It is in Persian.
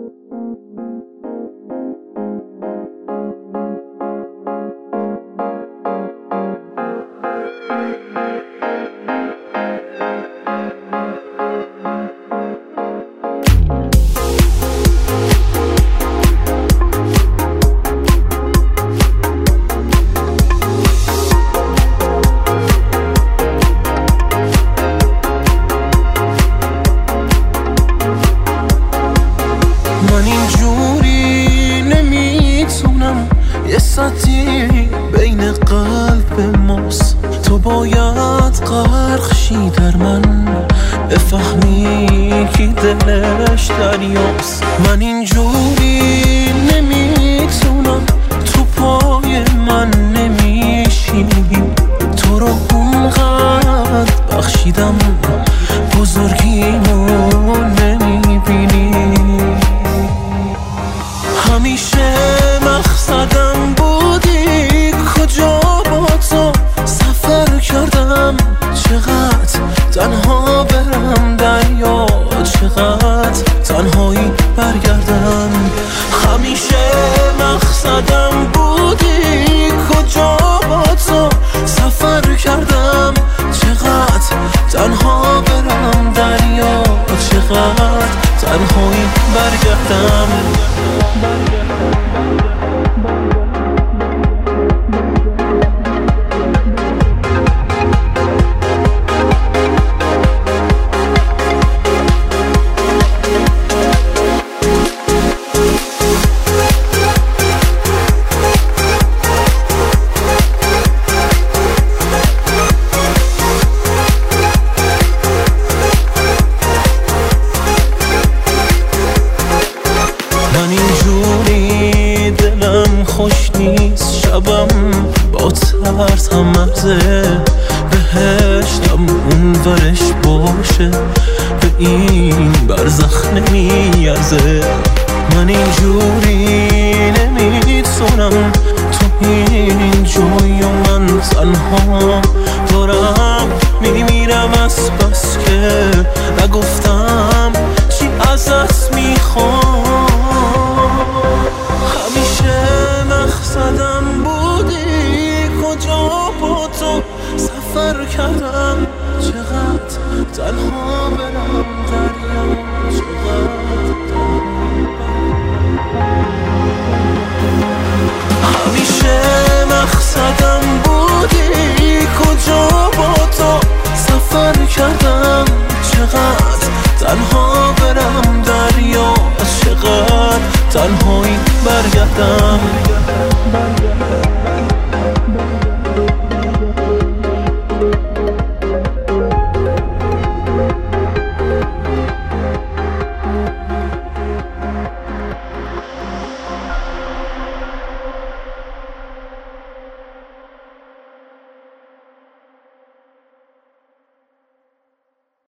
من اینجوری نمیتونم، یه سطحی بین قلب ماست. تو باید غرق شی در من، بفهمی کی دلش دریاست. من اینجوری نمیتونم، تو پای من نمیشینی. تو رو اونقدر بخشیدم، بزرگیمو نمیبینی. همیشه مقصدم بودی، کجا با تو سفر کردم. چقدر تنها برم دریا، چقدر تنهایی برگردم. همیشه مقصدم بودی، کجا با تو سفر کردم. چقدر تنها برم دریا، چقدر تنهایی برگردم. من اینجوری دلم خوش نیست، شبم با ترس هم مرزه. بهشتم اون ورش باشه، به این برزخ نمیارزه. من اینجوری نمیتونم، تو این جوی و من تنها دارم میمیرم از بس که نگفتم چی ازت میخوام. همیشه مقصدم بودی، کجا با تو سفر کردم. چقدر تنها برم دریا، همیشه مقصدم بودی، کجا با تو سفر کردم. چقدر تنها برم دریا، چقدر تنهایی برگردم.